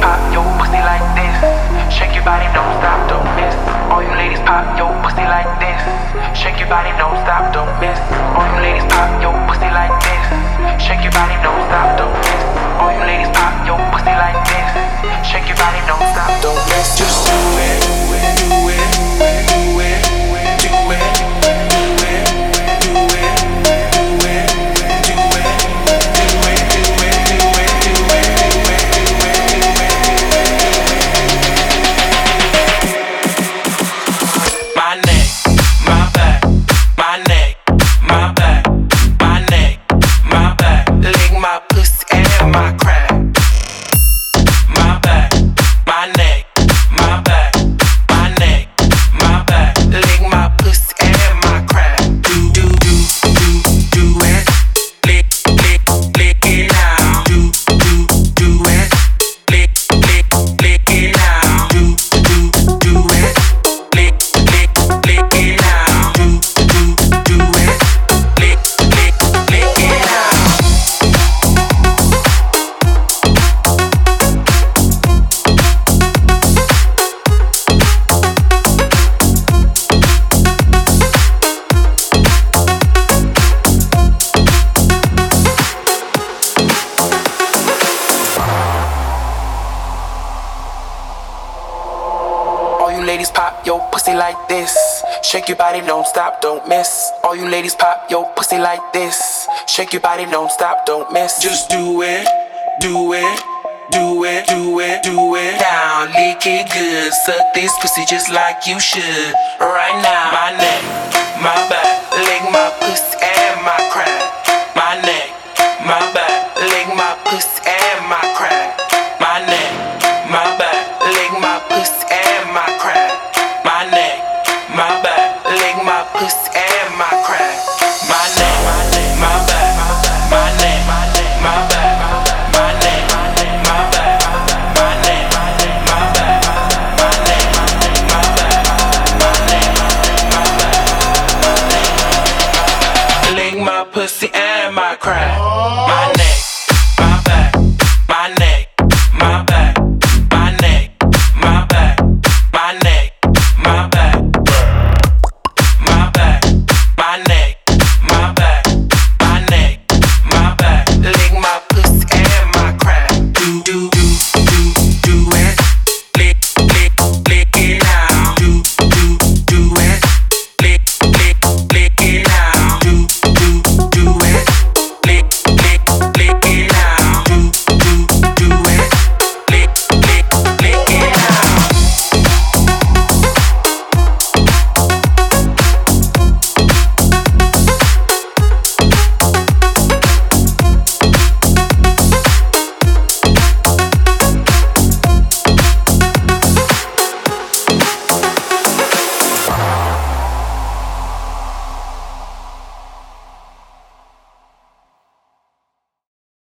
pop your pussy like this. Shake your body, don't stop, don't miss. All you ladies pop your pussy like this. Shake your body, don't stop, don't miss. All you ladies pop your pussy like this. Shake your body, don't stop, don't miss. All you ladies pop your pussy like this. Shake your body, don't stop, don't miss. Just do it, do it, do it, do it, do it, do it, do it, do it, do it, do it, do it, do it, my neck, my back, my neck, my back, my neck, my back, lick my pussy and my crack. My back, my neck, my back, my neck, my back, lick my pussy and my crack. Do do do do do it, lick lick lick it now. Do do do it, lick lick lick it now. Do do do it, lick lick lick it now. Do do do it, lick lick lick it now. All you ladies pop your pussy like this. Shake your body, don't stop, don't miss. All you ladies pop your pussy like this. Shake your body, don't stop, don't miss. Just do it, do it, do it, do it, do it. Down, lick it good. Suck this pussy just like you should. Right now, my neck, my back, lick my pussy and my crack. My neck, my back, lick my pussy and my crack.